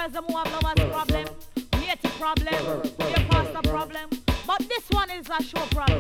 cause the more lovers problem, native problem, your pastor problem. But this one is a show problem.